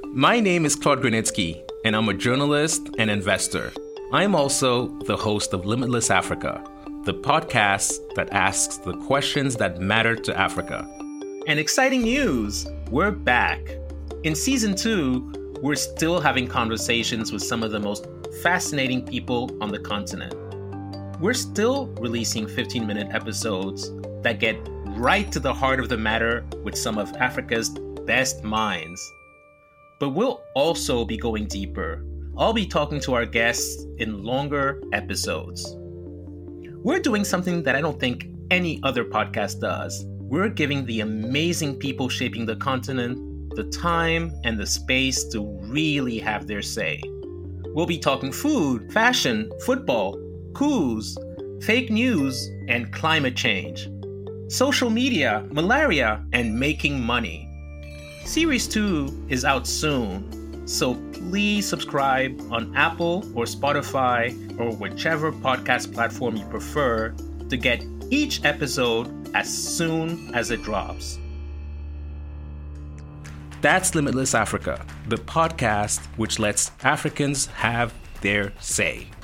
My name is Claude Granitsky, and I'm a journalist and investor. I'm also the host of Limitless Africa, the podcast that asks the questions that matter to Africa. And exciting news, we're back. In season 2, we're still having conversations with some of the most fascinating people on the continent. We're still releasing 15-minute episodes that get right to the heart of the matter with some of Africa's best minds. But we'll also be going deeper. I'll be talking to our guests in longer episodes. We're doing something that I don't think any other podcast does. We're giving the amazing people shaping the continent the time and the space to really have their say. We'll be talking food, fashion, football, coups, fake news, and climate change, social media, malaria, and making money. Series 2 is out soon, so please subscribe on Apple or Spotify or whichever podcast platform you prefer to get each episode as soon as it drops. That's Limitless Africa, the podcast which lets Africans have their say.